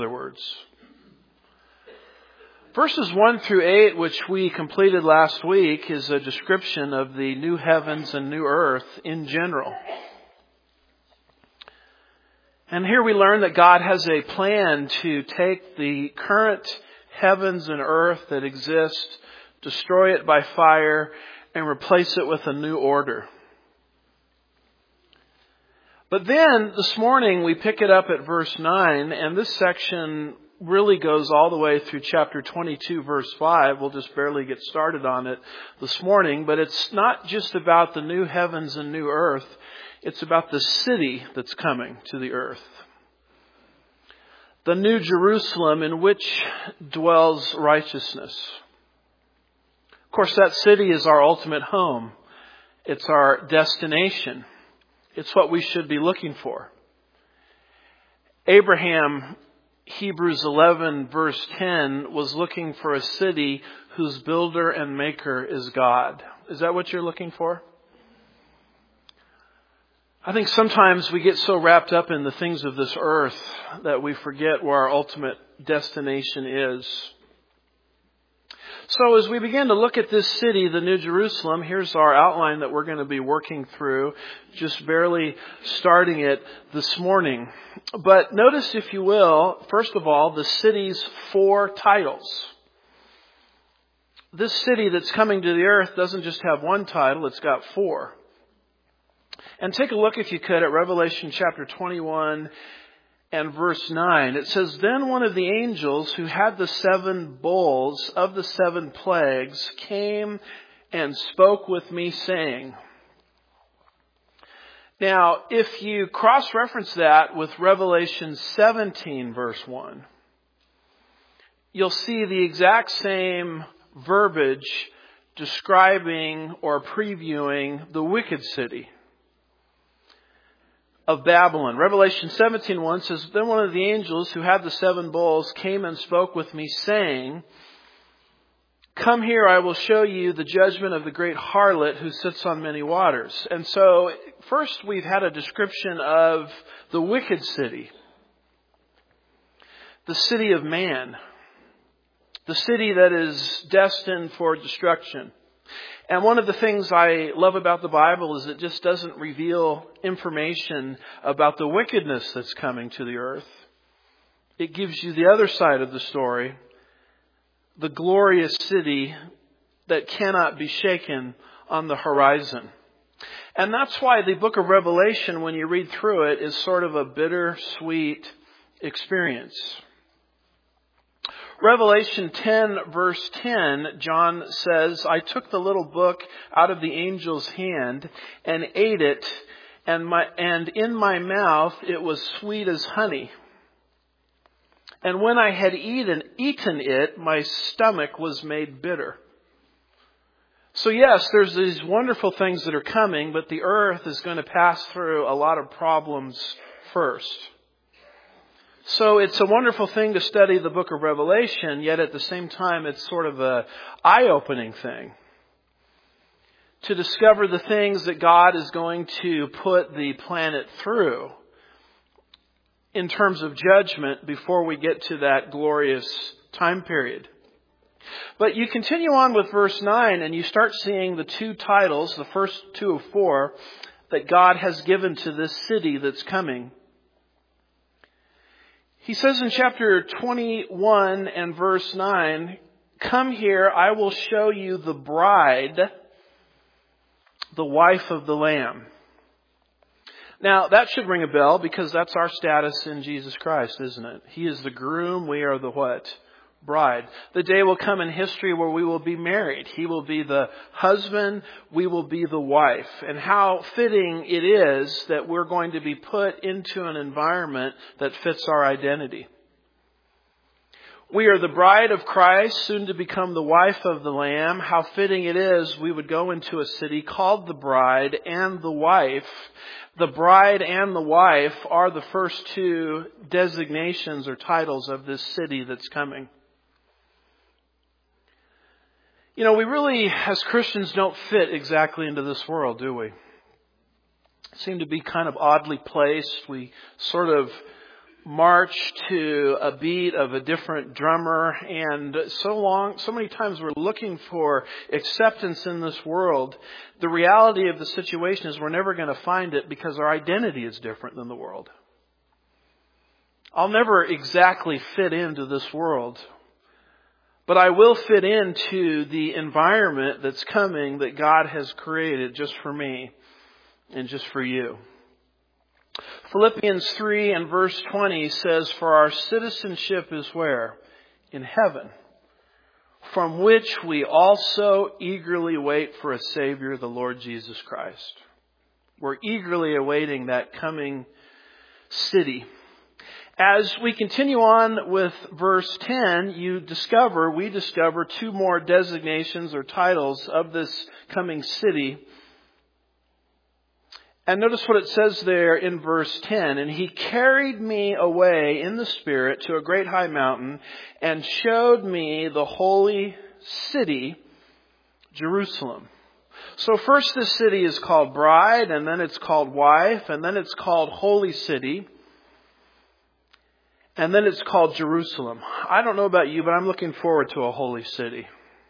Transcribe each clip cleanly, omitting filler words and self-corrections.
other words. Verses 1 through 8, which we completed last week, is a description of the new heavens and new earth in general. And here we learn that God has a plan to take the current heavens and earth that exist, destroy it by fire, and replace it with a new order. But then, this morning, we pick it up at verse 9, and this section really goes all the way through chapter 22, verse 5. We'll just barely get started on it this morning, but it's not just about the new heavens and new earth. It's about the city that's coming to the earth. The new Jerusalem in which dwells righteousness. Of course, that city is our ultimate home. It's our destination. It's what we should be looking for. Abraham, Hebrews 11 verse 10, was looking for a city whose builder and maker is God. Is that what you're looking for? I think sometimes we get so wrapped up in the things of this earth that we forget where our ultimate destination is. So as we begin to look at this city, the New Jerusalem, here's our outline that we're going to be working through, just barely starting it this morning. But notice, if you will, first of all, the city's 4 titles. This city that's coming to the earth doesn't just have one title, it's got 4. And take a look, if you could, at Revelation chapter 21 and verse 9. It says, "Then one of the angels who had the 7 bowls of the 7 plagues came and spoke with me, saying." Now, if you cross-reference that with Revelation 17 verse 1, you'll see the exact same verbiage describing or previewing the wicked city of Babylon. Revelation 17:1 says, "Then one of the angels who had the 7 bowls came and spoke with me, saying, 'Come here, I will show you the judgment of the great harlot who sits on many waters.'" And so, first we've had a description of the wicked city. The city of man. The city that is destined for destruction. And one of the things I love about the Bible is it just doesn't reveal information about the wickedness that's coming to the earth. It gives you the other side of the story, the glorious city that cannot be shaken on the horizon. And that's why the book of Revelation, when you read through it, is sort of a bittersweet experience. Revelation 10 verse 10, John says, "I took the little book out of the angel's hand and ate it, and in my mouth it was sweet as honey. And when I had eaten it, my stomach was made bitter." So yes, there's these wonderful things that are coming, but the earth is going to pass through a lot of problems first. So it's a wonderful thing to study the book of Revelation, yet at the same time it's sort of an eye-opening thing to discover the things that God is going to put the planet through in terms of judgment before we get to that glorious time period. But you continue on with verse 9 and you start seeing the 2 titles, the first 2 of 4, that God has given to this city that's coming. He says in chapter 21 and verse 9, "Come here, I will show you the bride, the wife of the Lamb." Now, that should ring a bell because that's our status in Jesus Christ, isn't it? He is the groom, we are the what? Bride. The day will come in history where we will be married. He will be the husband, we will be the wife. And how fitting it is that we're going to be put into an environment that fits our identity. We are the bride of Christ, soon to become the wife of the Lamb. How fitting it is we would go into a city called the bride and the wife. The bride and the wife are the first 2 designations or titles of this city that's coming. You know, we really, as Christians, don't fit exactly into this world, do we? Seem to be kind of oddly placed. We sort of march to a beat of a different drummer, and so many times we're looking for acceptance in this world. The reality of the situation is we're never going to find it because our identity is different than the world. I'll never exactly fit into this world, but I will fit into the environment that's coming that God has created just for me and just for you. Philippians 3 and verse 20 says, "For our citizenship is where? In heaven, from which we also eagerly wait for a Savior, the Lord Jesus Christ." We're eagerly awaiting that coming city. As we continue on with verse 10, we discover two more designations or titles of this coming city. And notice what it says there in verse 10. "And he carried me away in the Spirit to a great high mountain and showed me the holy city, Jerusalem." So first this city is called bride, and then it's called wife, and then it's called holy city, and then it's called Jerusalem. I don't know about you, but I'm looking forward to a holy city.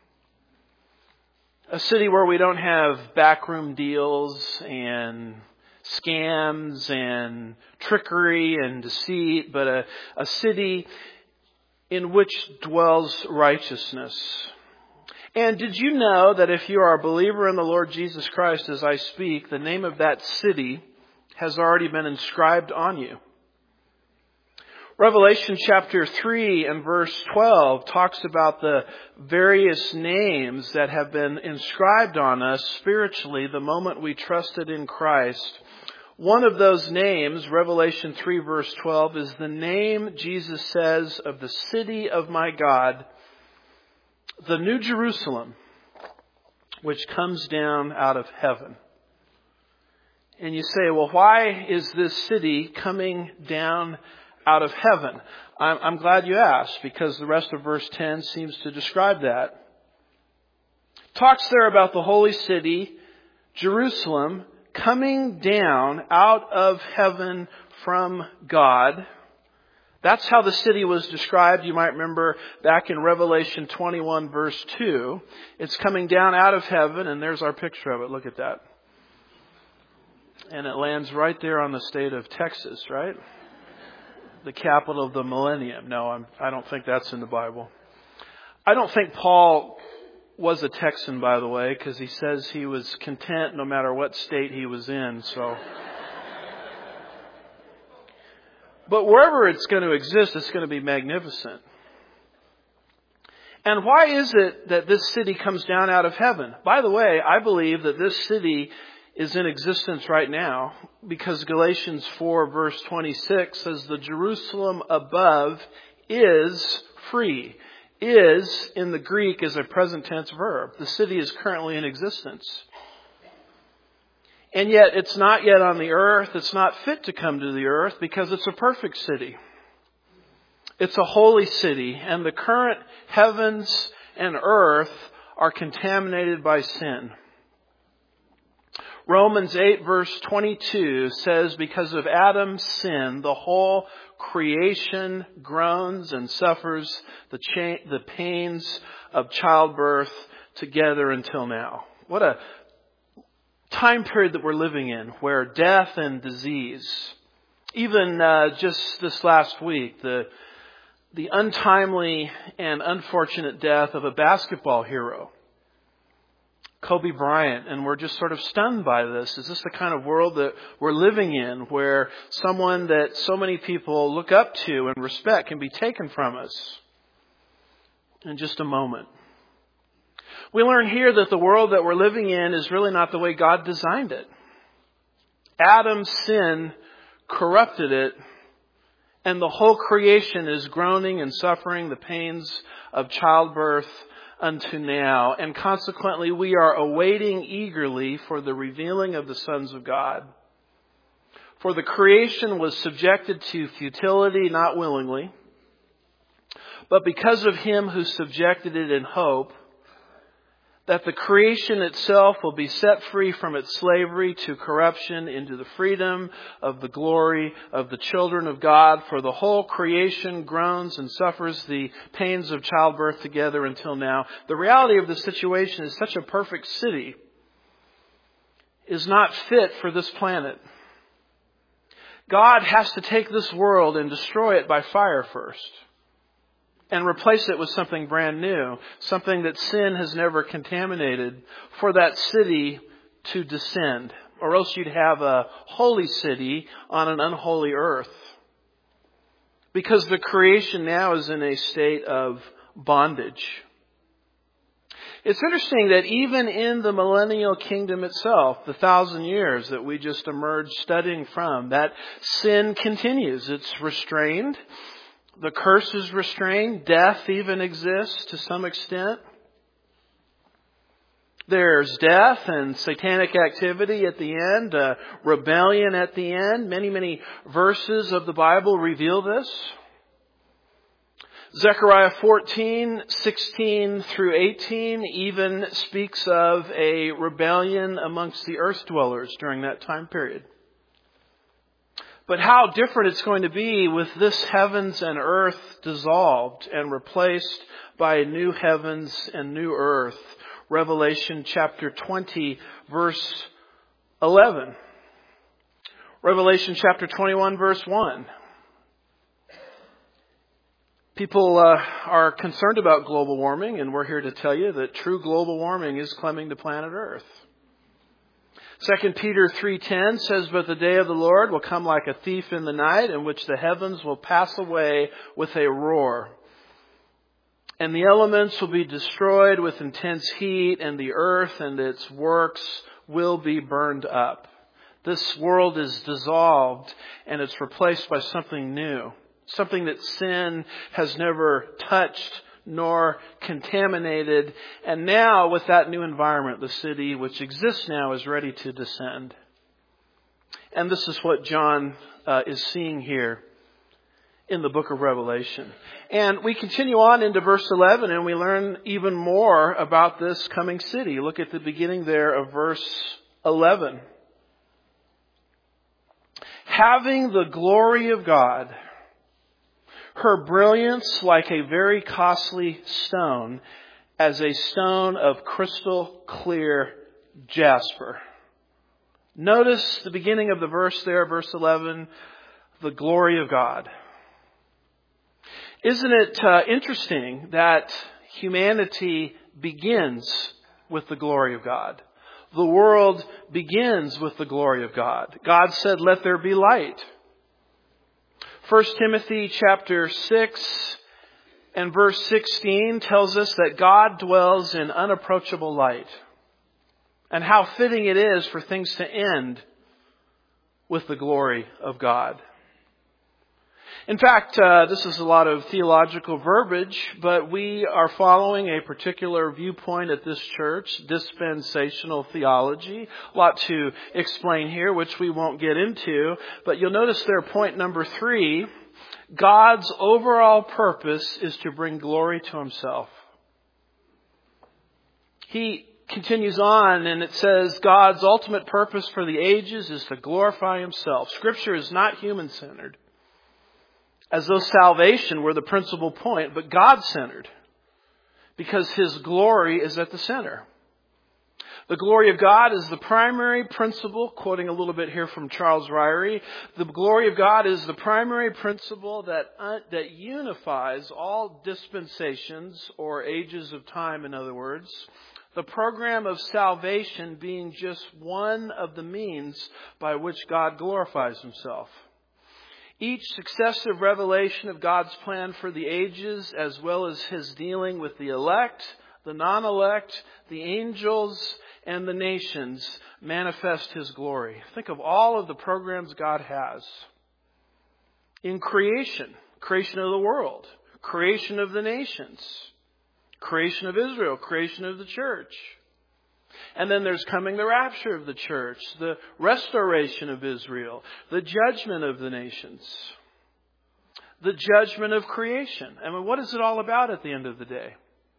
A city where we don't have backroom deals and scams and trickery and deceit, but a city in which dwells righteousness. And did you know that if you are a believer in the Lord Jesus Christ as I speak, the name of that city has already been inscribed on you? Revelation chapter 3 and verse 12 talks about the various names that have been inscribed on us spiritually the moment we trusted in Christ. One of those names, Revelation 3 verse 12, is the name Jesus says of the city of my God, the New Jerusalem, which comes down out of heaven. And you say, well, why is this city coming down out of heaven? I'm glad you asked, because the rest of verse 10 seems to describe that. Talks there about the holy city, Jerusalem, coming down out of heaven from God. That's how the city was described. You might remember back in Revelation 21 verse 2. It's coming down out of heaven, and there's our picture of it. Look at that. And it lands right there on the state of Texas, right? The capital of the millennium. No, I don't think that's in the Bible. I don't think Paul was a Texan, by the way, because he says he was content no matter what state he was in. So, but wherever it's going to exist, it's going to be magnificent. And why is it that this city comes down out of heaven? By the way, I believe that this city is in existence right now, because Galatians 4 verse 26 says the Jerusalem above is free. Is in the Greek is a present tense verb. The city is currently in existence. And yet it's not yet on the earth. It's not fit to come to the earth because it's a perfect city. It's a holy city, and the current heavens and earth are contaminated by sin. Romans 8 verse 22 says, because of Adam's sin, the whole creation groans and suffers the pains of childbirth together until now. What a time period that we're living in, where death and disease, even just this last week, the untimely and unfortunate death of a basketball hero, Kobe Bryant, and we're just sort of stunned by this. Is this the kind of world that we're living in, where someone that so many people look up to and respect can be taken from us in just a moment? We learn here that the world that we're living in is really not the way God designed it. Adam's sin corrupted it, and the whole creation is groaning and suffering the pains of childbirth unto now. And consequently, we are awaiting eagerly for the revealing of the sons of God. For the creation was subjected to futility, not willingly, but because of him who subjected it in hope, that the creation itself will be set free from its slavery to corruption into the freedom of the glory of the children of God. For the whole creation groans and suffers the pains of childbirth together until now. The reality of the situation is such a perfect city is not fit for this planet. God has to take this world and destroy it by fire first, and replace it with something brand new, something that sin has never contaminated, for that city to descend. Or else you'd have a holy city on an unholy earth. Because the creation now is in a state of bondage. It's interesting that even in the millennial kingdom itself, the 1,000 years that we just emerged studying from, that sin continues. It's restrained. The curse is restrained. Death even exists to some extent. There's death and satanic activity at the end, rebellion at the end. Many verses of the Bible reveal this. Zechariah 14:16 through 18 even speaks of a rebellion amongst the earth dwellers during that time period. But how different it's going to be with this heavens and earth dissolved and replaced by new heavens and new earth. Revelation chapter 20, verse 11. Revelation chapter 21, verse 1. People are concerned about global warming, and we're here to tell you that true global warming is coming to planet Earth. 2 Peter 3:10 says, "But the day of the Lord will come like a thief in the night, in which the heavens will pass away with a roar. And the elements will be destroyed with intense heat, and the earth and its works will be burned up." This world is dissolved, and it's replaced by something new. Something that sin has never touched nor contaminated. And now with that new environment, the city which exists now is ready to descend. And this is what John is seeing here in the book of Revelation. And we continue on into verse 11 and we learn even more about this coming city. Look at the beginning there of verse 11. "Having the glory of God, her brilliance like a very costly stone, as a stone of crystal clear jasper." Notice the beginning of the verse there, verse 11, the glory of God. Isn't it interesting that humanity begins with the glory of God? The world begins with the glory of God. God said, "Let there be light." 1 Timothy chapter 6 and verse 16 tells us that God dwells in unapproachable light. And how fitting it is for things to end with the glory of God. In fact, this is a lot of theological verbiage, but we are following a particular viewpoint at this church, dispensational theology. A lot to explain here, which we won't get into. But you'll notice there, point number 3, God's overall purpose is to bring glory to Himself. He continues on and it says God's ultimate purpose for the ages is to glorify Himself. Scripture is not human-centered, as though salvation were the principal point, but God-centered, because His glory is at the center. The glory of God is the primary principle, quoting a little bit here from Charles Ryrie, the glory of God is the primary principle that unifies all dispensations, or ages of time, in other words, the program of salvation being just one of the means by which God glorifies Himself. Each successive revelation of God's plan for the ages, as well as His dealing with the elect, the non-elect, the angels, and the nations, manifest His glory. Think of all of the programs God has. In creation of the world, creation of the nations, creation of Israel, creation of the church. And then there's coming the rapture of the church, the restoration of Israel, the judgment of the nations, the judgment of creation. I mean, what is it all about at the end of the day?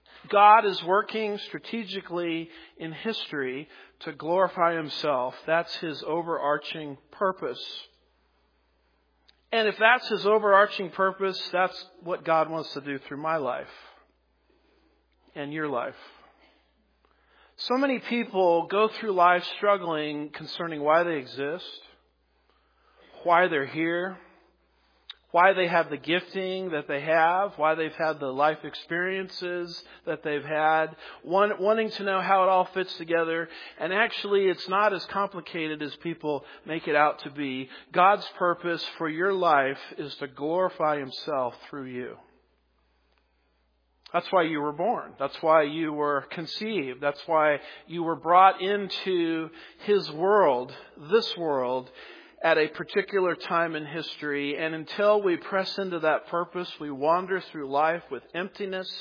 God is working strategically in history to glorify Himself. That's His overarching purpose. And if that's His overarching purpose, that's what God wants to do through my life and your life. So many people go through life struggling concerning why they exist, why they're here, why they have the gifting that they have, why they've had the life experiences that they've had, wanting to know how it all fits together. And actually, it's not as complicated as people make it out to be. God's purpose for your life is to glorify Himself through you. That's why you were born. That's why you were conceived. That's why you were brought into His world, this world, at a particular time in history. And until we press into that purpose, we wander through life with emptiness,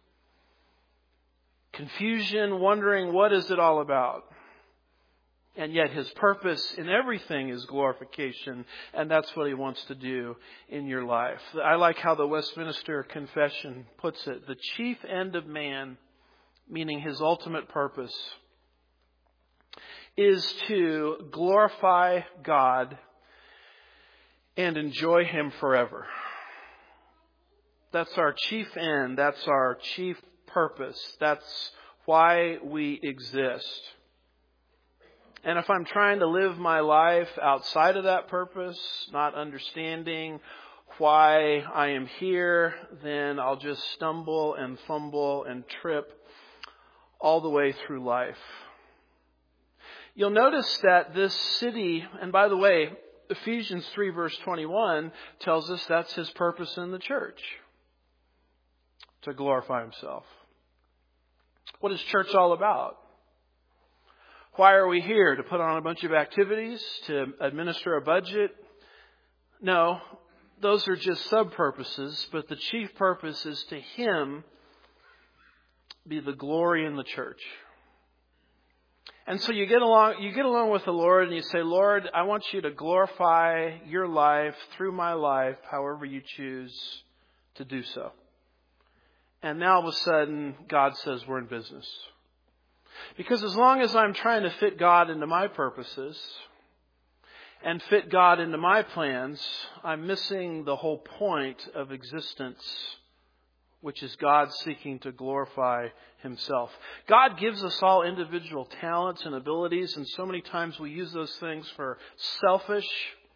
confusion, wondering what is it all about. And yet His purpose in everything is glorification, and that's what He wants to do in your life. I like how the Westminster Confession puts it. The chief end of man, meaning his ultimate purpose, is to glorify God and enjoy Him forever. That's our chief end. That's our chief purpose. That's why we exist. And if I'm trying to live my life outside of that purpose, not understanding why I am here, then I'll just stumble and fumble and trip all the way through life. You'll notice that this city, and by the way, Ephesians 3 verse 21 tells us that's His purpose in the church, to glorify Himself. What is church all about? Why are we here? To put on a bunch of activities? To administer a budget? No, those are just sub-purposes, but the chief purpose is to Him be the glory in the church. And so you get along with the Lord and you say, Lord, I want you to glorify your life through my life, however you choose to do so. And now all of a sudden, God says we're in business. Because as long as I'm trying to fit God into my purposes and fit God into my plans, I'm missing the whole point of existence, which is God seeking to glorify Himself. God gives us all individual talents and abilities, and so many times we use those things for selfish,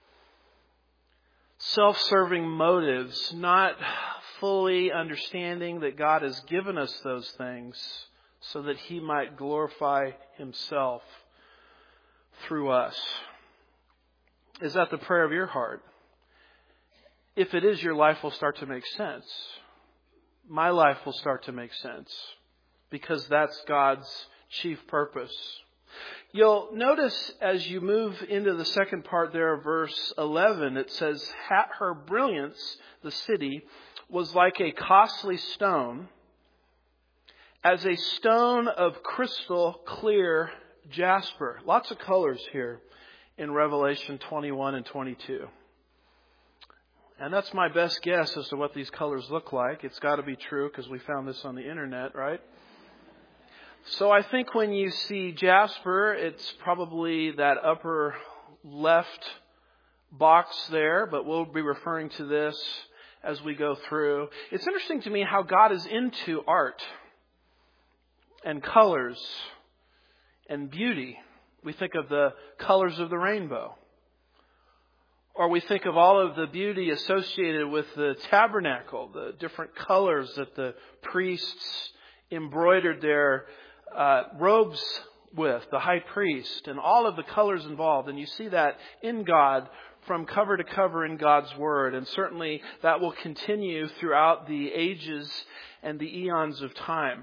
self-serving motives, not fully understanding that God has given us those things so that He might glorify Himself through us. Is that the prayer of your heart? If it is, your life will start to make sense. My life will start to make sense because that's God's chief purpose. You'll notice as you move into the second part there of verse 11, it says, her brilliance, the city, was like a costly stone, as a stone of crystal clear jasper. Lots of colors here in Revelation 21 and 22. And that's my best guess as to what these colors look like. It's got to be true because we found this on the internet, right? So I think when you see jasper, it's probably that upper left box there, but we'll be referring to this as we go through. It's interesting to me how God is into art and colors and beauty. We think of the colors of the rainbow. Or we think of all of the beauty associated with the tabernacle, the different colors that the priests embroidered their robes with, the high priest, and all of the colors involved. And you see that in God from cover to cover in God's Word. And certainly that will continue throughout the ages and the eons of time.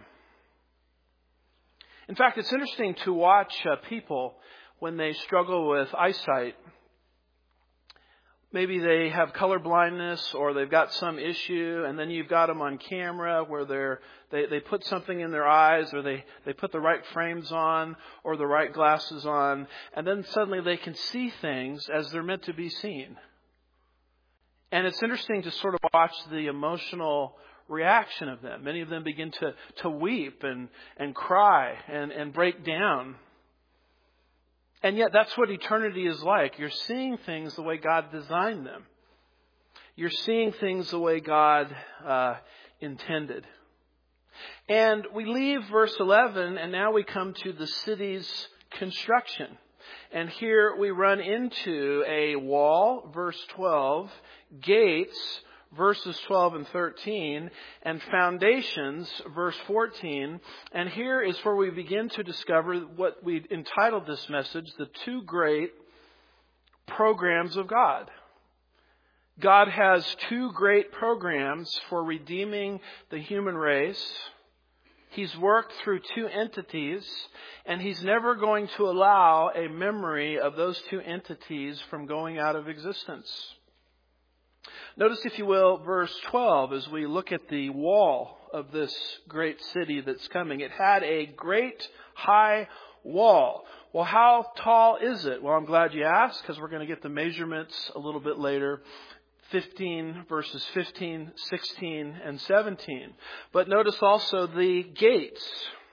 In fact, it's interesting to watch people when they struggle with eyesight. Maybe they have color blindness or they've got some issue, and then you've got them on camera where they put something in their eyes, or they put the right frames on or the right glasses on, and then suddenly they can see things as they're meant to be seen. And it's interesting to sort of watch the emotional reaction of them. Many of them begin to weep and cry and break down. And yet that's what eternity is like. You're seeing things the way God designed them. You're seeing things the way God intended. And we leave verse 11 and now we come to the city's construction. And here we run into a wall, verse 12, gates, verses 12 and 13, and foundations, verse 14. And here is where we begin to discover what we entitled this message, the two great programs of God. God has two great programs for redeeming the human race. He's worked through two entities, and He's never going to allow a memory of those two entities from going out of existence. Notice, if you will, verse 12 as we look at the wall of this great city that's coming. It had a great high wall. Well, how tall is it? Well, I'm glad you asked, because we're going to get the measurements a little bit later. 15, verses 15, 16, and 17. But notice also the gates.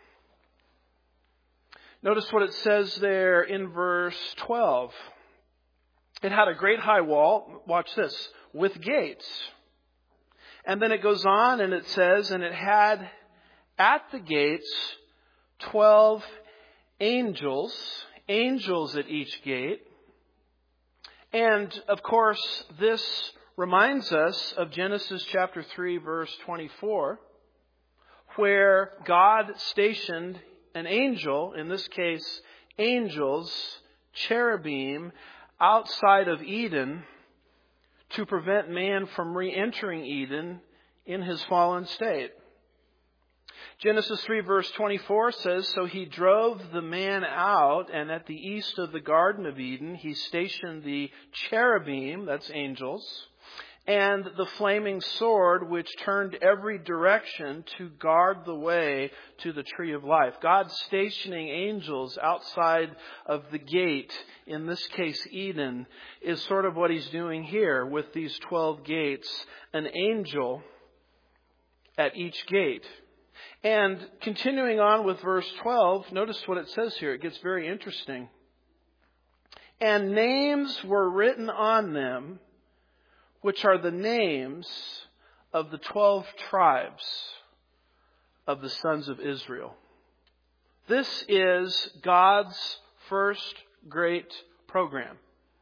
Notice what it says there in verse 12. It had a great high wall, watch this, with gates. And then it goes on and it says, and it had at the gates 12 angels at each gate. And of course, this reminds us of Genesis chapter 3, verse 24, where God stationed an angel, in this case, angels, cherubim, outside of Eden to prevent man from re-entering Eden in his fallen state. Genesis 3 verse 24 says, so He drove the man out, and at the east of the Garden of Eden He stationed the cherubim, that's angels, and the flaming sword which turned every direction to guard the way to the tree of life. God stationing angels outside of the gate, in this case Eden, is sort of what He's doing here with these 12 gates, an angel at each gate. And continuing on with verse 12, notice what it says here. It gets very interesting. And names were written on them, which are the names of the 12 tribes of the sons of Israel. This is God's first great program.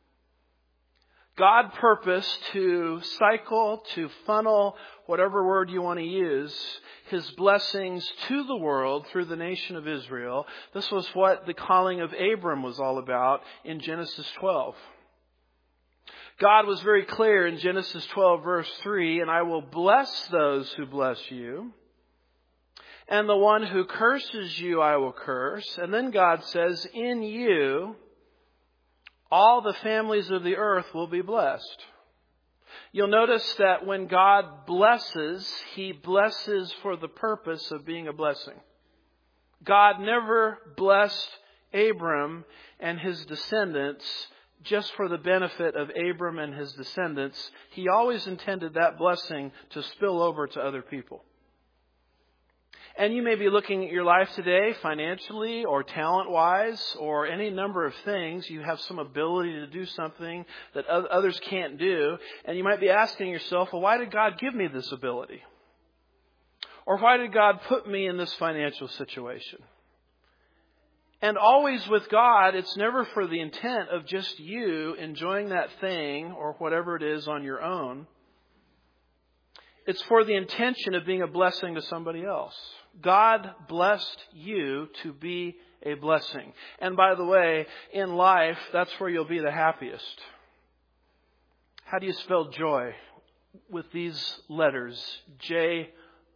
God purposed to cycle, to funnel, whatever word you want to use, His blessings to the world through the nation of Israel. This was what the calling of Abram was all about in Genesis 12. God was very clear in Genesis 12 verse 3, and I will bless those who bless you, and the one who curses you I will curse. And then God says, in you all the families of the earth will be blessed. You'll notice that when God blesses, He blesses for the purpose of being a blessing. God never blessed Abram and his descendants just for the benefit of Abram and his descendants. He always intended that blessing to spill over to other people. And you may be looking at your life today, financially or talent-wise or any number of things. You have some ability to do something that others can't do. And you might be asking yourself, well, why did God give me this ability? Or why did God put me in this financial situation? And always with God, it's never for the intent of just you enjoying that thing or whatever it is on your own. It's for the intention of being a blessing to somebody else. God blessed you to be a blessing. And by the way, in life, that's where you'll be the happiest. How do you spell joy? With these letters, J-O-Y.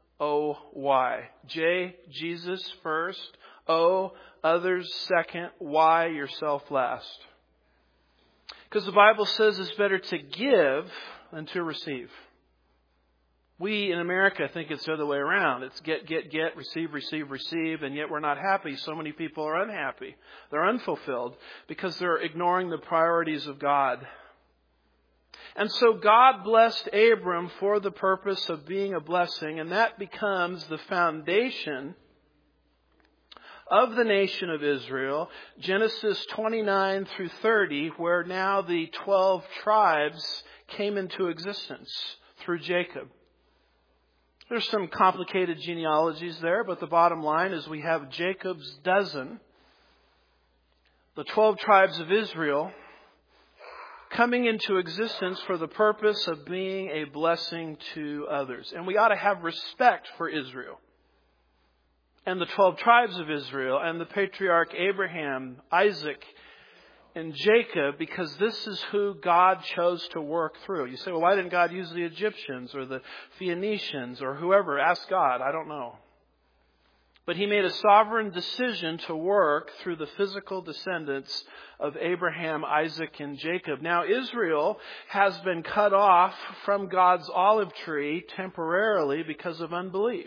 J, Jesus first. O, others second. Y, yourself last. Because the Bible says it's better to give than to receive. We in America think it's the other way around. It's get, receive, and yet we're not happy. So many people are unhappy. They're unfulfilled because they're ignoring the priorities of God. And so God blessed Abram for the purpose of being a blessing, and that becomes the foundation of the nation of Israel, Genesis 29 through 30, where now the 12 tribes came into existence through Jacob. There's some complicated genealogies there, but the bottom line is we have Jacob's dozen, the 12 tribes of Israel, coming into existence for the purpose of being a blessing to others. And we ought to have respect for Israel and the 12 tribes of Israel and the patriarch Abraham, Isaac, and Jacob, because this is who God chose to work through. You say, well, why didn't God use the Egyptians or the Phoenicians or whoever? Ask God. I don't know. But He made a sovereign decision to work through the physical descendants of Abraham, Isaac, and Jacob. Now, Israel has been cut off from God's olive tree temporarily because of unbelief.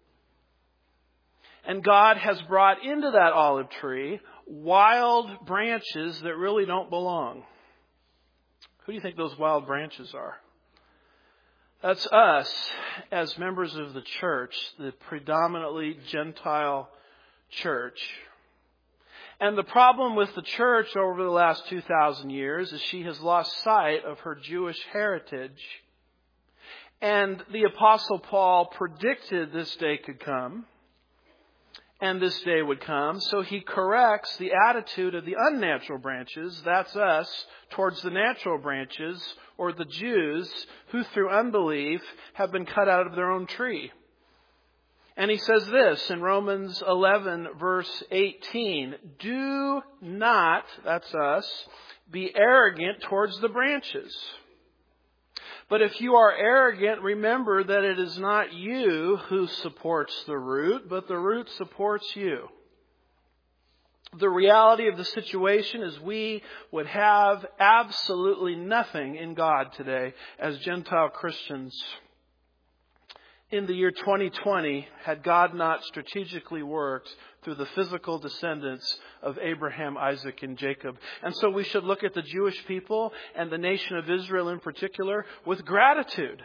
And God has brought into that olive tree wild branches that really don't belong. Who do you think those wild branches are? That's us as members of the church, the predominantly Gentile church. And the problem with the church over the last 2,000 years is she has lost sight of her Jewish heritage. And the Apostle Paul predicted this day could come. And this day would come. So he corrects the attitude of the unnatural branches, that's us, towards the natural branches, or the Jews, who through unbelief have been cut out of their own tree. And he says this in Romans 11, verse 18, do not, that's us, be arrogant towards the branches. But if you are arrogant, remember that it is not you who supports the root, but the root supports you. The reality of the situation is we would have absolutely nothing in God today as Gentile Christians. In the year 2020, had God not strategically worked through the physical descendants of Abraham, Isaac, and Jacob. And so we should look at the Jewish people and the nation of Israel in particular with gratitude.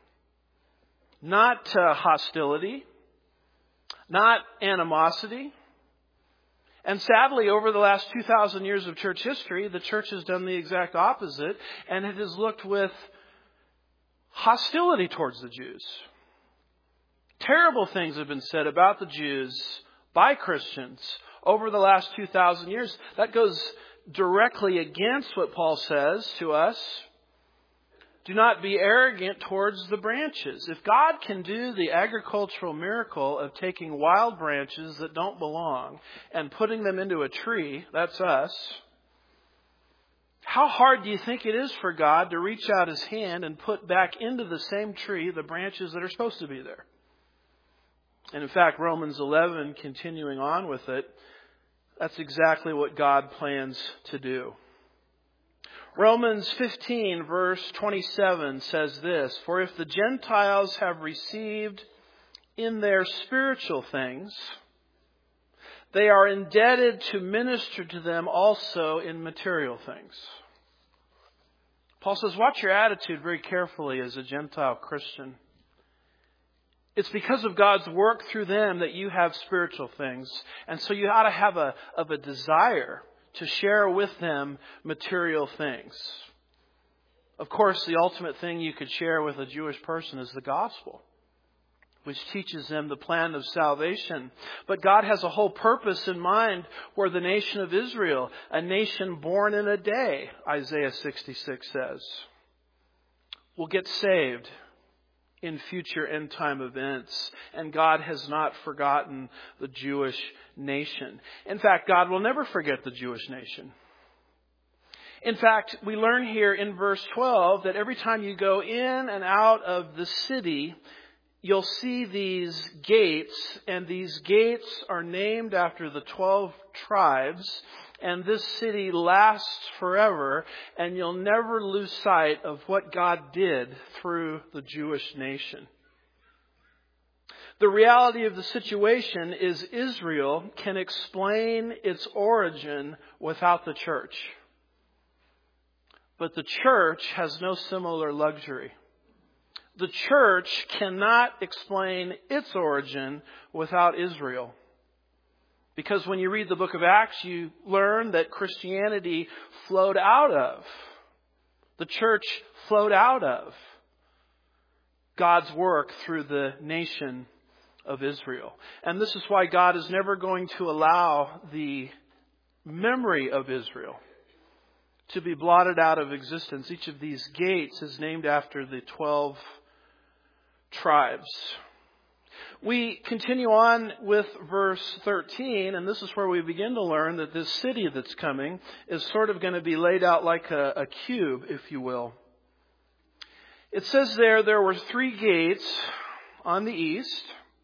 Not hostility, not animosity. And sadly, over the last 2,000 years of church history, the church has done the exact opposite, and it has looked with hostility towards the Jews. Terrible things have been said about the Jews by Christians over the last 2,000 years. That goes directly against what Paul says to us. Do not be arrogant towards the branches. If God can do the agricultural miracle of taking wild branches that don't belong and putting them into a tree, that's us. How hard do you think it is for God to reach out His hand and put back into the same tree the branches that are supposed to be there? And in fact, Romans 11, continuing on with it, that's exactly what God plans to do. Romans 15, verse 27 says this, for if the Gentiles have received in their spiritual things, they are indebted to minister to them also in material things. Paul says, watch your attitude very carefully as a Gentile Christian. It's because of God's work through them that you have spiritual things. And so you ought to have a desire to share with them material things. Of course, the ultimate thing you could share with a Jewish person is the gospel, which teaches them the plan of salvation. But God has a whole purpose in mind where the nation of Israel, a nation born in a day, Isaiah 66 says, will get saved in future end time events. And God has not forgotten the Jewish nation. In fact, God will never forget the Jewish nation. In fact, we learn here in verse 12 that every time you go in and out of the city, you'll see these gates, and these gates are named after the 12 tribes. And this city lasts forever, and you'll never lose sight of what God did through the Jewish nation. The reality of the situation is Israel can explain its origin without the church. But the church has no similar luxury. The church cannot explain its origin without Israel. Because when you read the book of Acts, you learn that Christianity flowed out of, the church flowed out of God's work through the nation of Israel. And this is why God is never going to allow the memory of Israel to be blotted out of existence. Each of these gates is named after the 12 tribes. We continue on with verse 13, and this is where we begin to learn that this city that's coming is sort of going to be laid out like a cube, if you will. It says there were 3 gates on the east,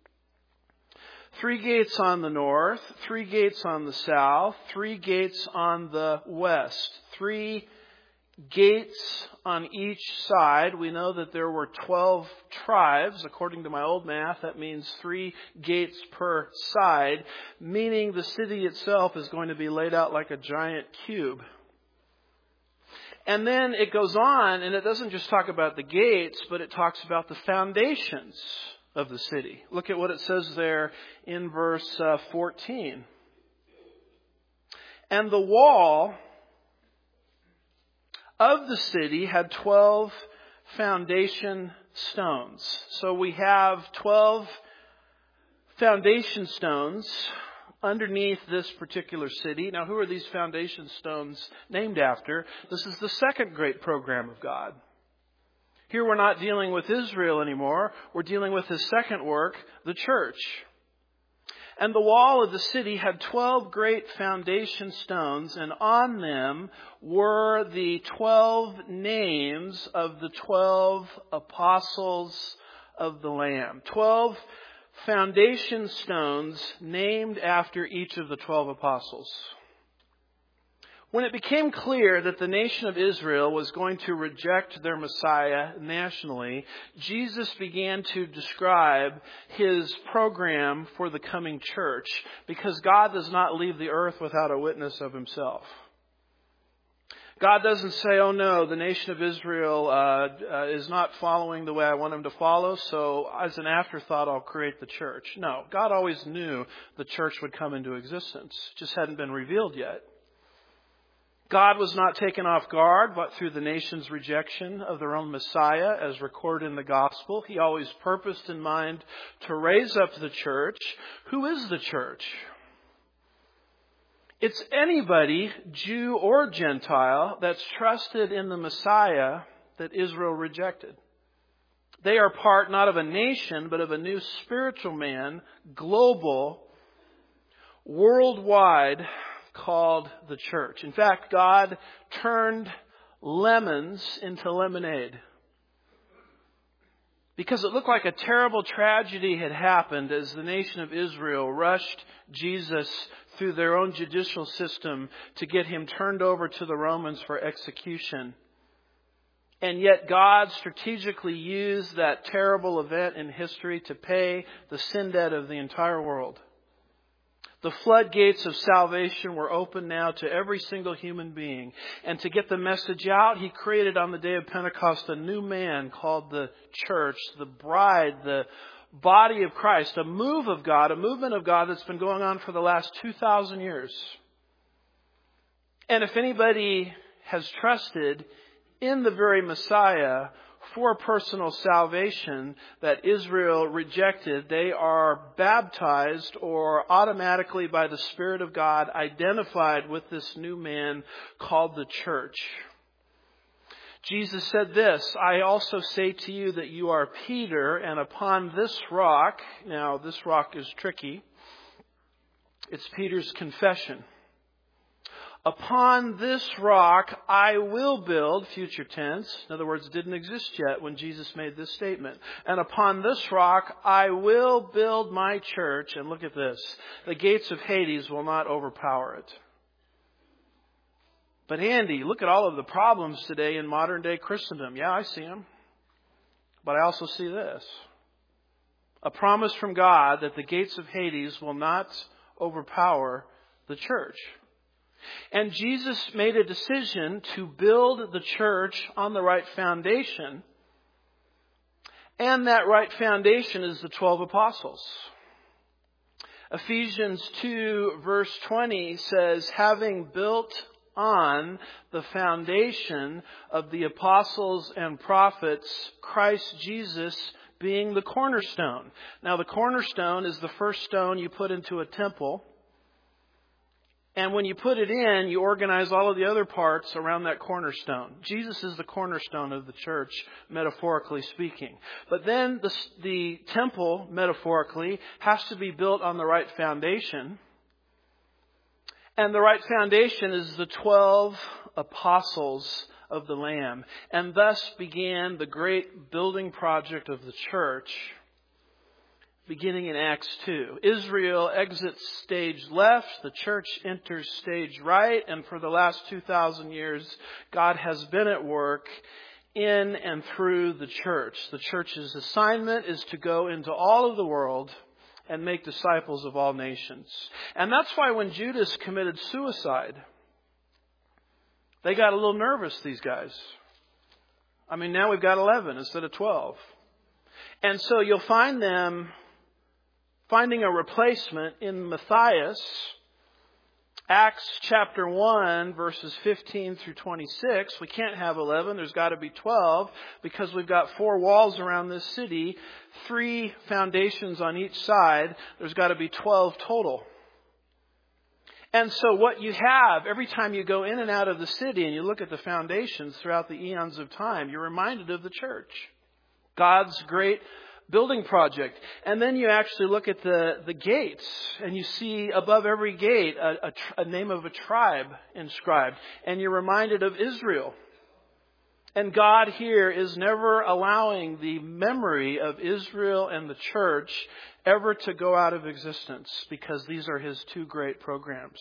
3 gates on the north, 3 gates on the south, 3 gates on the west, 3 gates on each side. We know that there were 12 tribes. According to my old math, that means 3 gates per side, meaning the city itself is going to be laid out like a giant cube. And then it goes on, and it doesn't just talk about the gates, but it talks about the foundations of the city. Look at what it says there in verse 14. And the wall of the city had 12 foundation stones. So we have 12 foundation stones underneath this particular city. Now, who are these foundation stones named after? This is the second great program of God. Here we're not dealing with Israel anymore. We're dealing with His second work, the church. And the wall of the city had 12 great foundation stones, and on them were the 12 names of the 12 apostles of the Lamb. 12 foundation stones named after each of the 12 apostles. When it became clear that the nation of Israel was going to reject their Messiah nationally, Jesus began to describe His program for the coming church, because God does not leave the earth without a witness of Himself. God doesn't say, oh no, the nation of Israel is not following the way I want them to follow, so as an afterthought I'll create the church. No, God always knew the church would come into existence. It just hadn't been revealed yet. God was not taken off guard, but through the nation's rejection of their own Messiah, as recorded in the gospel, He always purposed in mind to raise up the church. Who is the church? It's anybody, Jew or Gentile, that's trusted in the Messiah that Israel rejected. They are part not of a nation, but of a new spiritual man, global, worldwide, called the church. In fact, God turned lemons into lemonade, because it looked like a terrible tragedy had happened as the nation of Israel rushed Jesus through their own judicial system to get Him turned over to the Romans for execution. And yet God strategically used that terrible event in history to pay the sin debt of the entire world. The floodgates of salvation were open now to every single human being. And to get the message out, He created on the day of Pentecost a new man called the church, the bride, the body of Christ, a move of God, a movement of God that's been going on for the last 2,000 years. And if anybody has trusted in the very Messiah for personal salvation that Israel rejected, they are baptized or automatically by the Spirit of God identified with this new man called the church. Jesus said this, I also say to you that you are Peter, and upon this rock, now this rock is tricky, it's Peter's confession. Upon this rock I will build, future tense. In other words, it didn't exist yet when Jesus made this statement. And upon this rock I will build my church. And look at this. The gates of Hades will not overpower it. But Andy, look at all of the problems today in modern day Christendom. Yeah, I see them. But I also see this. A promise from God that the gates of Hades will not overpower the church. And Jesus made a decision to build the church on the right foundation. And that right foundation is the 12 apostles. Ephesians 2 verse 20 says, having built on the foundation of the apostles and prophets, Christ Jesus being the cornerstone. Now the cornerstone is the first stone you put into a temple. And when you put it in, you organize all of the other parts around that cornerstone. Jesus is the cornerstone of the church, metaphorically speaking. But then the temple, metaphorically, has to be built on the right foundation. And the right foundation is the 12 apostles of the Lamb. And thus began the great building project of the church, beginning in Acts 2. Israel exits stage left, the church enters stage right, and for the last 2,000 years, God has been at work in and through the church. The church's assignment is to go into all of the world and make disciples of all nations. And that's why when Judas committed suicide, they got a little nervous, these guys. I mean, now we've got 11 instead of 12. And so you'll find them finding a replacement in Matthias. Acts chapter 1 verses 15 through 26. We can't have 11. There's got to be 12 because we've got 4 walls around this city, 3 foundations on each side. There's got to be 12 total. And so what you have, every time you go in and out of the city and you look at the foundations throughout the eons of time, you're reminded of the church. God's great building project. And then you actually look at the gates and you see above every gate a name of a tribe inscribed. And you're reminded of Israel. And God here is never allowing the memory of Israel and the church ever to go out of existence because these are His 2 great programs.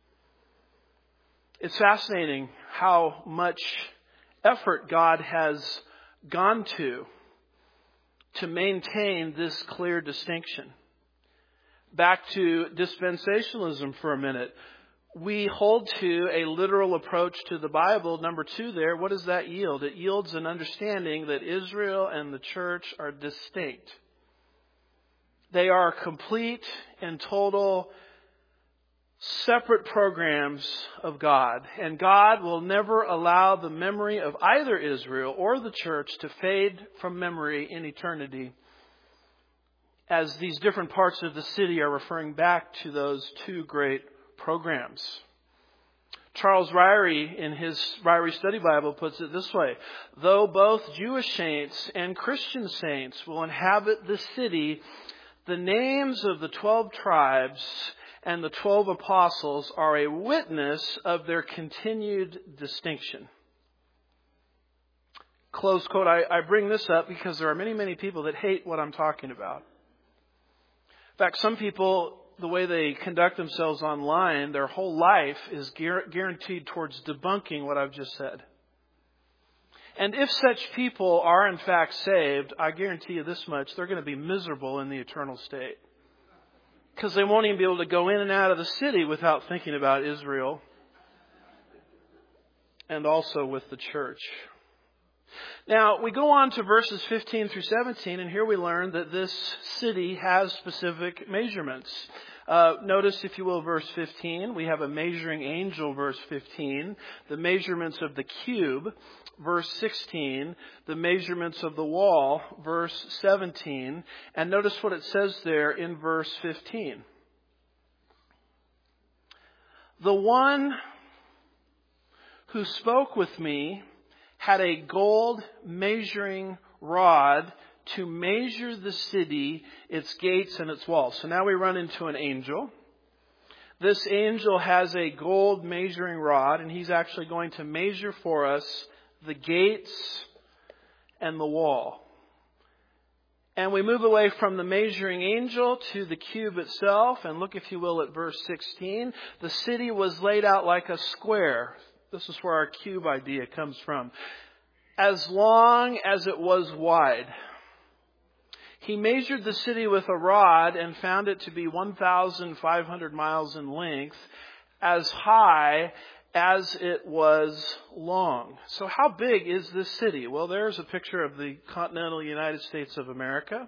It's fascinating how much effort God has gone to maintain this clear distinction. Back to dispensationalism for a minute. We hold to a literal approach to the Bible. Number 2 there, what does that yield? It yields an understanding that Israel and the church are distinct. They are complete and total separate programs of God. And God will never allow the memory of either Israel or the church to fade from memory in eternity, as these different parts of the city are referring back to those 2 great programs. Charles Ryrie, in his Ryrie Study Bible, puts it this way: though both Jewish saints and Christian saints will inhabit the city, the names of the 12 tribes and the 12 apostles are a witness of their continued distinction. Close quote. I bring this up because there are many, many people that hate what I'm talking about. In fact, some people, the way they conduct themselves online, their whole life is guaranteed towards debunking what I've just said. And if such people are in fact saved, I guarantee you this much: they're going to be miserable in the eternal state. Because they won't even be able to go in and out of the city without thinking about Israel and also with the church. Now, we go on to verses 15 through 17, and here we learn that this city has specific measurements. Notice, if you will, verse 15. We have a measuring angel, verse 15. The measurements of the cube, verse 16. The measurements of the wall, verse 17. And notice what it says there in verse 15. The one who spoke with me had a gold measuring rod to measure the city, its gates, and its walls. So now we run into an angel. This angel has a gold measuring rod, and he's actually going to measure for us the gates and the wall. And we move away from the measuring angel to the cube itself. And look, if you will, at verse 16. The city was laid out like a square. This is where our cube idea comes from. As long as it was wide. He measured the city with a rod and found it to be 1,500 miles in length as high as it was long. So how big is this city? Well, there's a picture of the continental United States of America.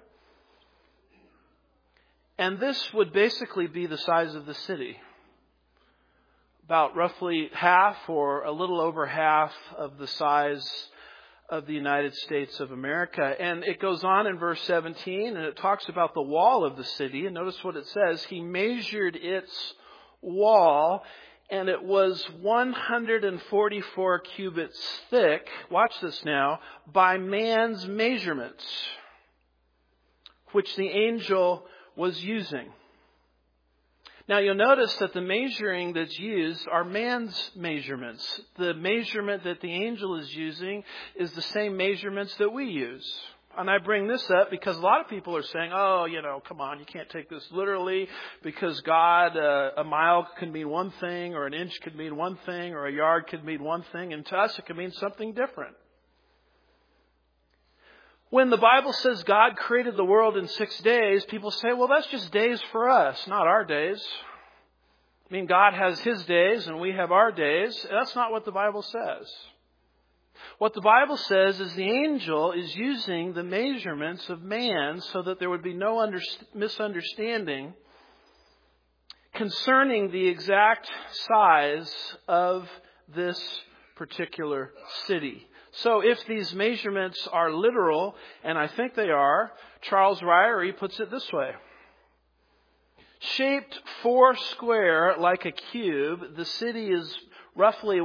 And this would basically be the size of the city. About roughly half or a little over half of the size of the United States of America. And it goes on in verse 17 and it talks about the wall of the city. And notice what it says. He measured its wall and it was 144 cubits thick. Watch this now. By man's measurements, which the angel was using. Now you'll notice that the measuring that's used are man's measurements. The measurement that the angel is using is the same measurements that we use. And I bring this up because a lot of people are saying, oh, come on, you can't take this literally because God, a mile can mean one thing or an inch could mean one thing or a yard could mean one thing. And to us it can mean something different. When the Bible says God created the world in 6 days, people say, well, that's just days for us, not our days. I mean, God has His days and we have our days. That's not what the Bible says. What the Bible says is the angel is using the measurements of man so that there would be no misunderstanding concerning the exact size of this particular city. So if these measurements are literal, and I think they are, Charles Ryrie puts it this way. Shaped four square like a cube, the city is roughly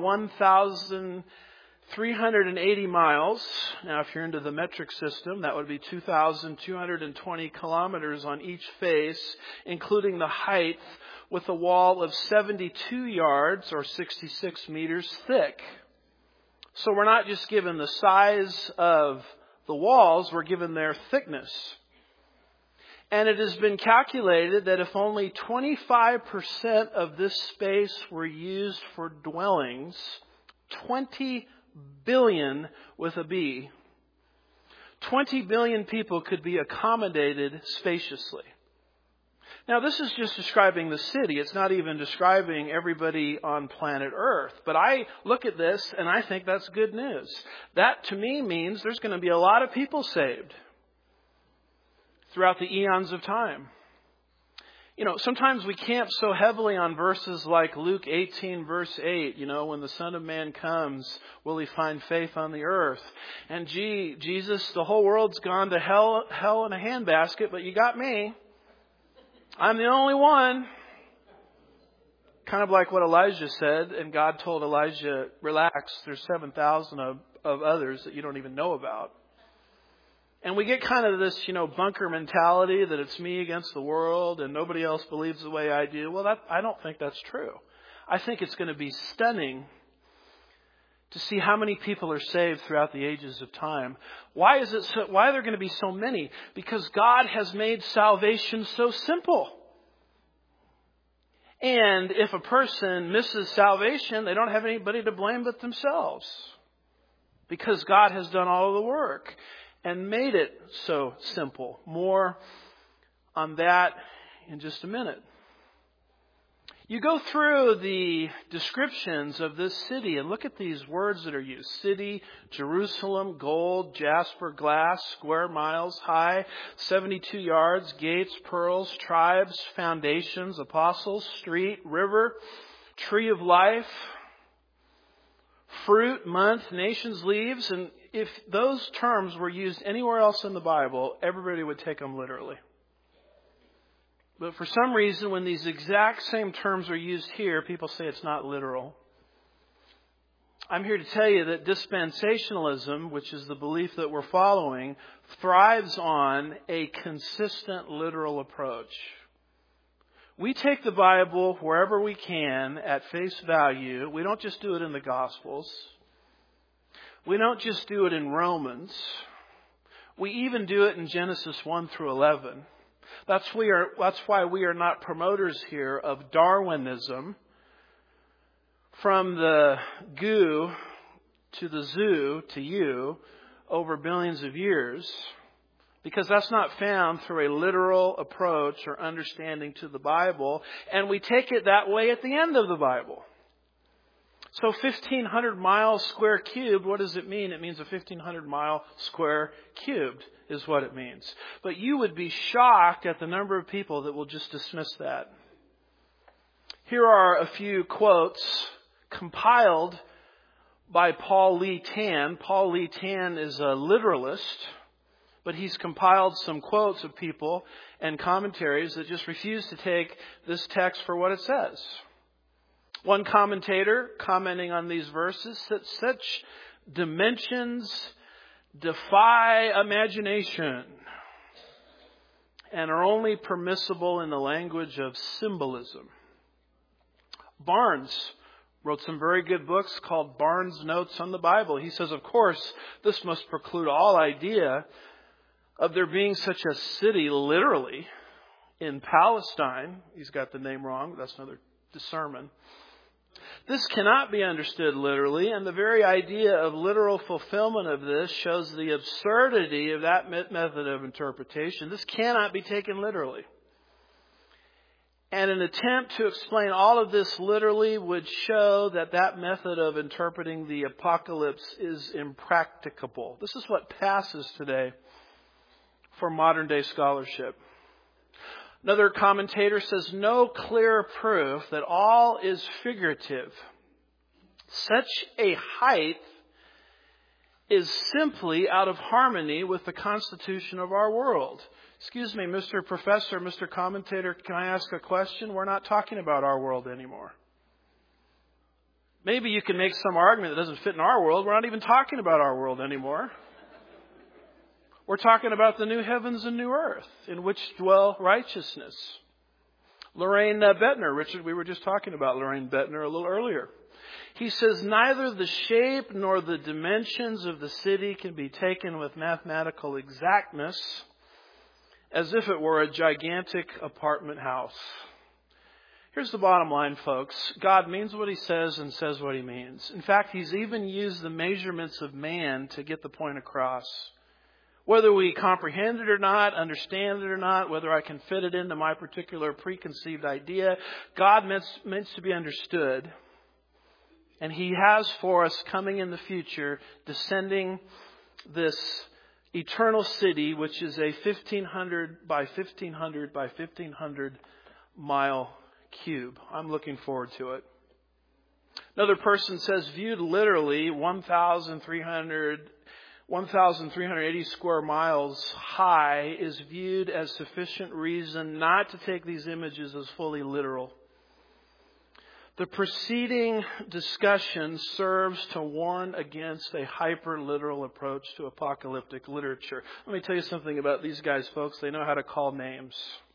1,380 miles. Now, if you're into the metric system, that would be 2,220 kilometers on each face, including the height, with a wall of 72 yards or 66 meters thick. So we're not just given the size of the walls, we're given their thickness. And it has been calculated that if only 25% of this space were used for dwellings, 20 billion with a B, 20 billion people could be accommodated spaciously. Now, this is just describing the city. It's not even describing everybody on planet Earth. But I look at this and I think that's good news. That to me means there's going to be a lot of people saved throughout the eons of time. Sometimes we camp so heavily on verses like Luke 18 verse 8, when the Son of Man comes, will He find faith on the earth? And Jesus, the whole world's gone to hell in a handbasket, but you got me. I'm the only one. Kind of like what Elijah said, and God told Elijah, relax, there's 7,000 of others that you don't even know about. And we get kind of this, bunker mentality that it's me against the world and nobody else believes the way I do. Well, I don't think that's true. I think it's going to be stunning to see how many people are saved throughout the ages of time. Why are there going to be so many? Because God has made salvation so simple. And if a person misses salvation, they don't have anybody to blame but themselves. Because God has done all of the work and made it so simple. More on that in just a minute. You go through the descriptions of this city and look at these words that are used. City, Jerusalem, gold, jasper, glass, square miles high, 72 yards, gates, pearls, tribes, foundations, apostles, street, river, tree of life, fruit, month, nations, leaves. And if those terms were used anywhere else in the Bible, everybody would take them literally. But for some reason, when these exact same terms are used here, people say it's not literal. I'm here to tell you that dispensationalism, which is the belief that we're following, thrives on a consistent literal approach. We take the Bible wherever we can at face value. We don't just do it in the Gospels. We don't just do it in Romans. We even do it in Genesis 1 through 11. That's why we are not promoters here of Darwinism, from the goo to the zoo to you over billions of years, Because that's not found through a literal approach or understanding to the Bible. And we take it that way at the end of the Bible. So 1,500 miles square cubed, what does it mean? It means a 1,500 mile square cubed is what it means. But you would be shocked at the number of people that will just dismiss that. Here are a few quotes compiled by Paul Lee Tan. Paul Lee Tan is a literalist, but he's compiled some quotes of people and commentaries that just refuse to take this text for what it says. One commentator commenting on these verses said, such dimensions defy imagination and are only permissible in the language of symbolism. Barnes wrote some very good books called Barnes Notes on the Bible. He says, of course, this must preclude all idea of there being such a city literally in Palestine. He's got the name wrong. That's another sermon. This cannot be understood literally, and the very idea of literal fulfillment of this shows the absurdity of that method of interpretation. This cannot be taken literally. And an attempt to explain all of this literally would show that that method of interpreting the apocalypse is impracticable. This is what passes today for modern day scholarship. Another commentator says, no clear proof that all is figurative. Such a height is simply out of harmony with the constitution of our world. Excuse me, Mr. Professor, Mr. Commentator, can I ask a question? We're not talking about our world anymore. Maybe you can make some argument that doesn't fit in our world. We're not even talking about our world anymore. We're talking about the new heavens and new earth in which dwell righteousness. Lorraine Bettner, Richard, we were just talking about Lorraine Bettner a little earlier. He says, neither the shape nor the dimensions of the city can be taken with mathematical exactness as if it were a gigantic apartment house. Here's the bottom line, folks. God means what He says and says what He means. In fact, He's even used the measurements of man to get the point across. Whether we comprehend it or not, understand it or not, whether I can fit it into my particular preconceived idea, God meant to be understood. And He has for us coming in the future, descending this eternal city, which is a 1,500 by 1,500 by 1,500 mile cube. I'm looking forward to it. Another person says, viewed literally, 1,380 square miles high is viewed as sufficient reason not to take these images as fully literal. The preceding discussion serves to warn against a hyper-literal approach to apocalyptic literature. Let me tell you something about these guys, folks. They know how to call names.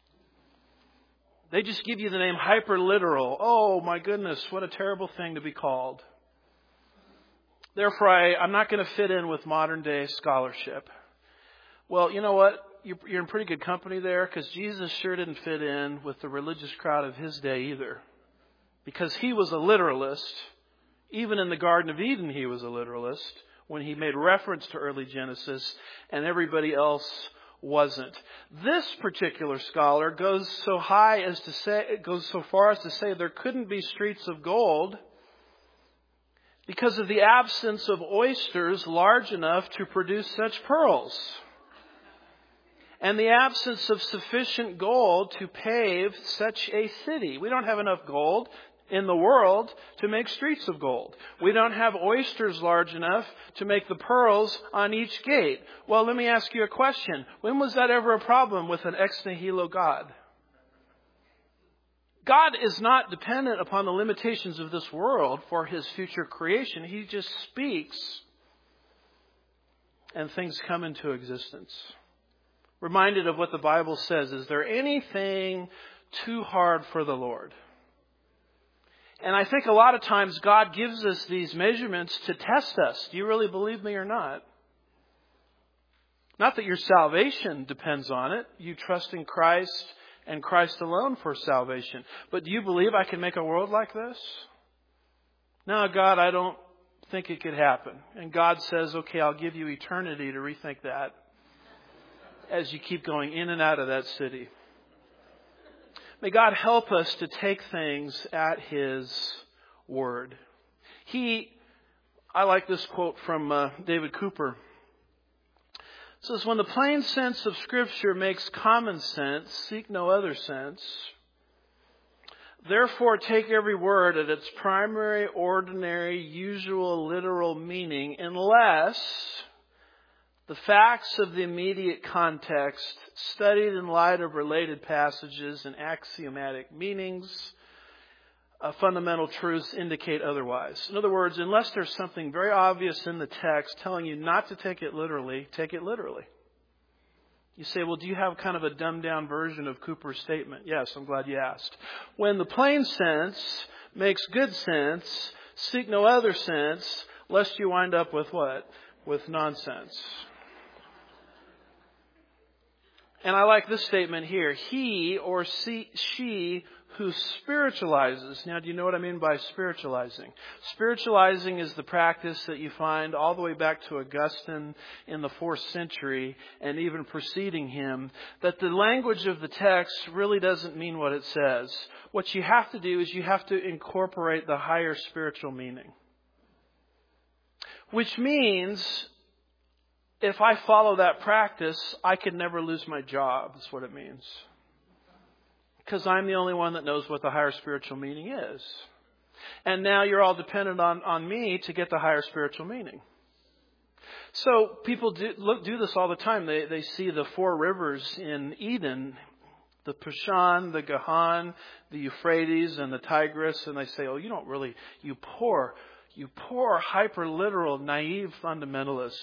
They just give you the name hyper-literal. Oh, my goodness, what a terrible thing to be called. Therefore, I'm not going to fit in with modern-day scholarship. Well, you know what? You're in pretty good company there, because Jesus sure didn't fit in with the religious crowd of His day either. Because He was a literalist. Even in the Garden of Eden, He was a literalist when He made reference to early Genesis, and everybody else wasn't. This particular scholar goes so far as to say there couldn't be streets of gold because of the absence of oysters large enough to produce such pearls, and the absence of sufficient gold to pave such a city. We don't have enough gold in the world to make streets of gold. We don't have oysters large enough to make the pearls on each gate. Well, let me ask you a question. When was that ever a problem with an ex nihilo God? God is not dependent upon the limitations of this world for His future creation. He just speaks and things come into existence. Reminded of what the Bible says, is there anything too hard for the Lord? And I think a lot of times God gives us these measurements to test us. Do you really believe me or not? Not that your salvation depends on it. You trust in Christ and Christ alone for salvation. But do you believe I can make a world like this? No, God, I don't think it could happen. And God says, okay, I'll give you eternity to rethink that. as you keep going in and out of that city. May God help us to take things at His word. I like this quote from David Cooper. It says, when the plain sense of Scripture makes common sense, seek no other sense. Therefore, take every word at its primary, ordinary, usual, literal meaning, unless the facts of the immediate context, studied in light of related passages and axiomatic meanings, fundamental truths indicate otherwise. In other words, unless there's something very obvious in the text telling you not to take it literally, take it literally. You say, well, do you have kind of a dumbed down version of Cooper's statement? Yes, I'm glad you asked. When the plain sense makes good sense, seek no other sense, lest you wind up with what? With nonsense. And I like this statement here. He or she who spiritualizes. Now, do you know what I mean by spiritualizing? Spiritualizing is the practice that you find all the way back to Augustine in the 4th century and even preceding him, that the language of the text really doesn't mean what it says. What you have to do is you have to incorporate the higher spiritual meaning. Which means if I follow that practice, I could never lose my job. That's what it means. Because I'm the only one that knows what the higher spiritual meaning is. And now you're all dependent on me to get the higher spiritual meaning. So people do this all the time. They see the 4 rivers in Eden, the Pishon, the Gahan, the Euphrates, and the Tigris, and they say, oh, you poor hyper-literal, naive fundamentalist.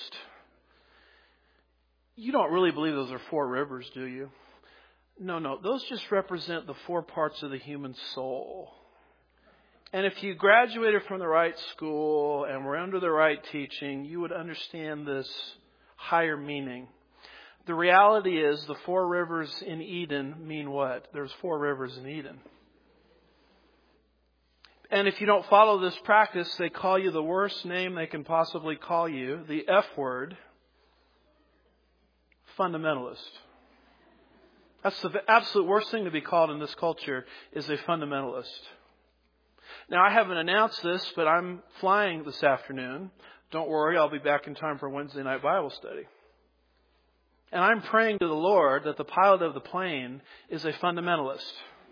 You don't really believe those are 4 rivers, do you? No. Those just represent the 4 parts of the human soul. And if you graduated from the right school and were under the right teaching, you would understand this higher meaning. The reality is the 4 rivers in Eden mean what? There's 4 rivers in Eden. And if you don't follow this practice, they call you the worst name they can possibly call you, the F word, fundamentalist. That's the absolute worst thing to be called in this culture, is a fundamentalist. Now, I haven't announced this, but I'm flying this afternoon. Don't worry, I'll be back in time for Wednesday night Bible study. And I'm praying to the Lord that the pilot of the plane is a fundamentalist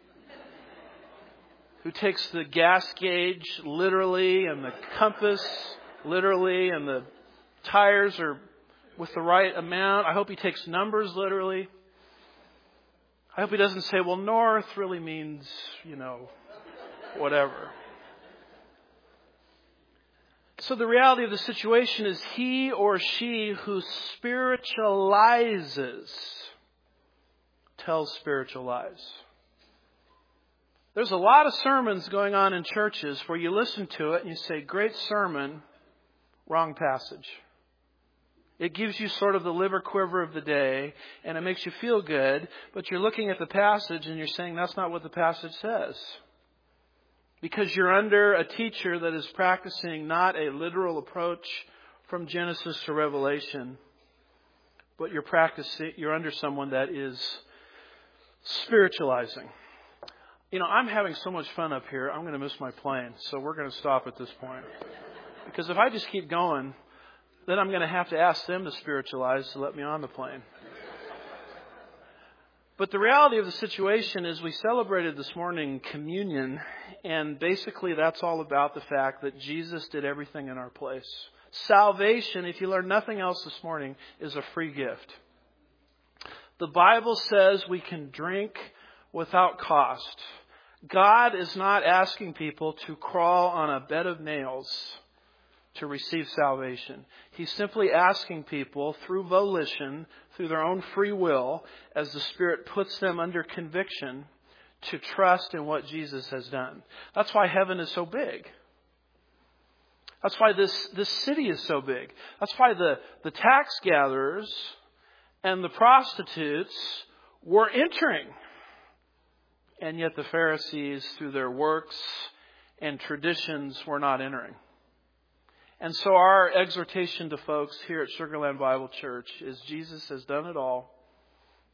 who takes the gas gauge literally and the compass literally and the tires are with the right amount. I hope he takes numbers literally. I hope he doesn't say, well, north really means, whatever. So the reality of the situation is he or she who spiritualizes tells spiritual lies. There's a lot of sermons going on in churches where you listen to it and you say, great sermon, wrong passage. It gives you sort of the liver quiver of the day, and it makes you feel good, but you're looking at the passage and you're saying that's not what the passage says. Because you're under a teacher that is practicing not a literal approach from Genesis to Revelation, but you're under someone that is spiritualizing. I'm having so much fun up here, I'm going to miss my plane, so we're going to stop at this point. Because if I just keep going, then I'm going to have to ask them to spiritualize to let me on the plane. But the reality of the situation is we celebrated this morning communion, and basically that's all about the fact that Jesus did everything in our place. Salvation, if you learn nothing else this morning, is a free gift. The Bible says we can drink without cost. God is not asking people to crawl on a bed of nails to receive salvation. He's simply asking people through volition, through their own free will, as the Spirit puts them under conviction, to trust in what Jesus has done. That's why heaven is so big. That's why this city is so big. That's why the tax gatherers and the prostitutes were entering. And yet the Pharisees, through their works and traditions, were not entering. And so our exhortation to folks here at Sugar Land Bible Church is Jesus has done it all.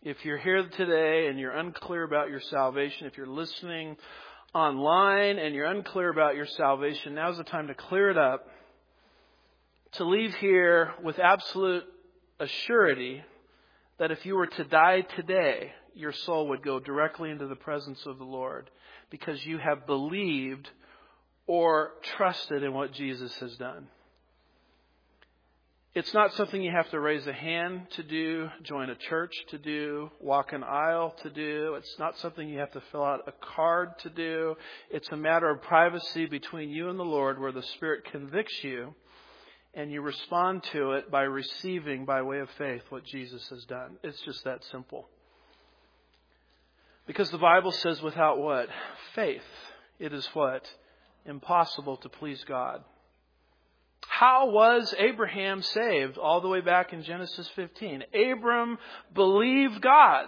If you're here today and you're unclear about your salvation, if you're listening online and you're unclear about your salvation, now's the time to clear it up, to leave here with absolute assurity that if you were to die today, your soul would go directly into the presence of the Lord because you have believed or trusted in what Jesus has done. It's not something you have to raise a hand to do, join a church to do, walk an aisle to do. It's not something you have to fill out a card to do. It's a matter of privacy between you and the Lord where the Spirit convicts you and you respond to it by receiving by way of faith what Jesus has done. It's just that simple. Because the Bible says without what? Faith. It is what? Impossible to please God. How was Abraham saved? All the way back in Genesis 15. Abram believed God,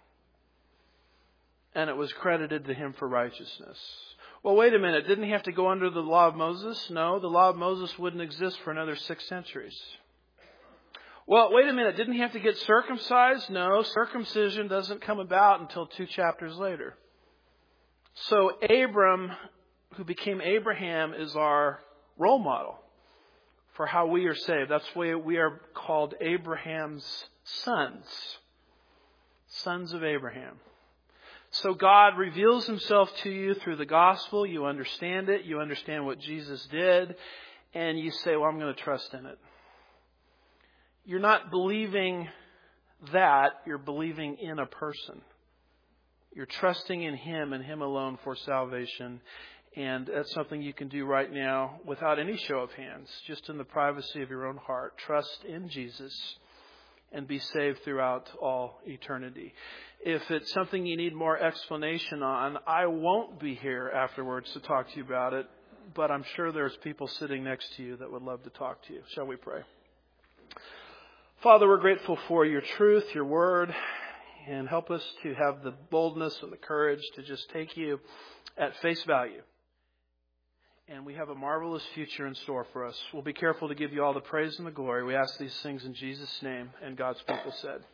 and it was credited to him for righteousness. Well, wait a minute. Didn't he have to go under the law of Moses? No, the law of Moses wouldn't exist for another 6 centuries. Well, wait a minute. Didn't he have to get circumcised? No, circumcision doesn't come about until 2 chapters later. So Abram, who became Abraham, is our role model for how we are saved. That's why we are called Abraham's sons. Sons of Abraham. So God reveals himself to you through the gospel. You understand it. You understand what Jesus did. And you say, well, I'm going to trust in it. You're not believing that. You're believing in a person. You're trusting in him and him alone for salvation. And that's something you can do right now without any show of hands, just in the privacy of your own heart. Trust in Jesus and be saved throughout all eternity. If it's something you need more explanation on, I won't be here afterwards to talk to you about it, but I'm sure there's people sitting next to you that would love to talk to you. Shall we pray? Father, we're grateful for your truth, your word, and help us to have the boldness and the courage to just take you at face value. And we have a marvelous future in store for us. We'll be careful to give you all the praise and the glory. We ask these things in Jesus' name, and God's people said.